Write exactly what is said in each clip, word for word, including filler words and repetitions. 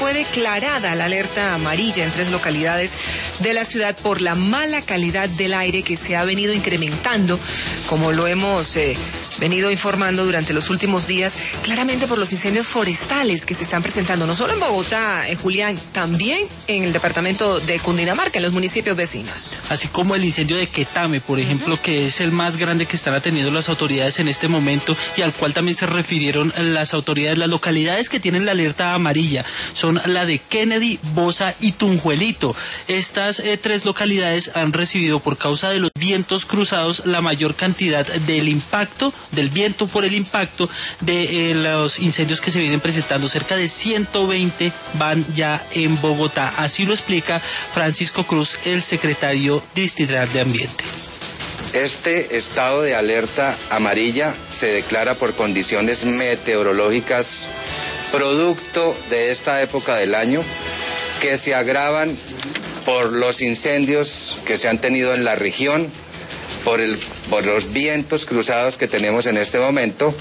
fue declarada la alerta amarilla en tres localidades de la ciudad por la mala calidad del aire que se ha venido incrementando, como lo hemos eh, venido informando durante los últimos días, claramente por los incendios forestales que se están presentando, no solo en Bogotá, eh, Julián, también en el departamento de Cundinamarca, en los municipios vecinos. Así como el incendio de Quetame, por ejemplo, uh-huh. que es el más grande que están atendiendo las autoridades en este momento y al cual también se refirieron las autoridades. Las localidades que tienen la alerta amarilla son la de Kennedy, Bosa y Tunjuelito. Estas eh, tres localidades han recibido por causa de los vientos cruzados la mayor cantidad del impacto, del viento por el impacto de eh, los incendios que se vienen presentando. Cerca de ciento veinte van ya en Bogotá. Así lo explica Francisco Cruz, el secretario distrital de Ambiente. Este estado de alerta amarilla se declara por condiciones meteorológicas producto de esta época del año que se agravan por los incendios que se han tenido en la región, por, el, por los vientos cruzados que tenemos en este momento.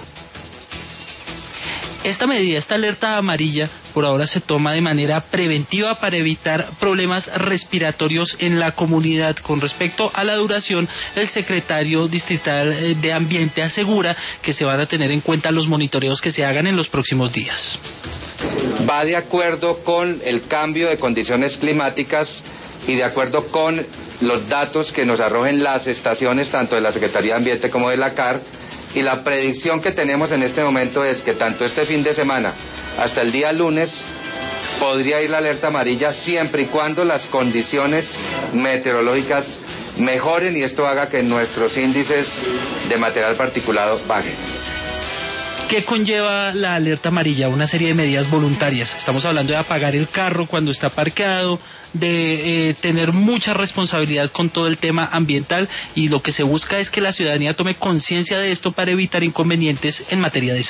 Esta medida, esta alerta amarilla, por ahora se toma de manera preventiva para evitar problemas respiratorios en la comunidad. Con respecto a la duración, el secretario distrital de Ambiente asegura que se van a tener en cuenta los monitoreos que se hagan en los próximos días. Va de acuerdo con el cambio de condiciones climáticas y de acuerdo con los datos que nos arrojen las estaciones, tanto de la Secretaría de Ambiente como de la C A R, y la predicción que tenemos en este momento es que tanto este fin de semana hasta el día lunes podría ir la alerta amarilla siempre y cuando las condiciones meteorológicas mejoren y esto haga que nuestros índices de material particulado bajen. ¿Qué conlleva la alerta amarilla? Una serie de medidas voluntarias. Estamos hablando de apagar el carro cuando está parqueado, de eh, tener mucha responsabilidad con todo el tema ambiental, y lo que se busca es que la ciudadanía tome conciencia de esto para evitar inconvenientes en materia de salud.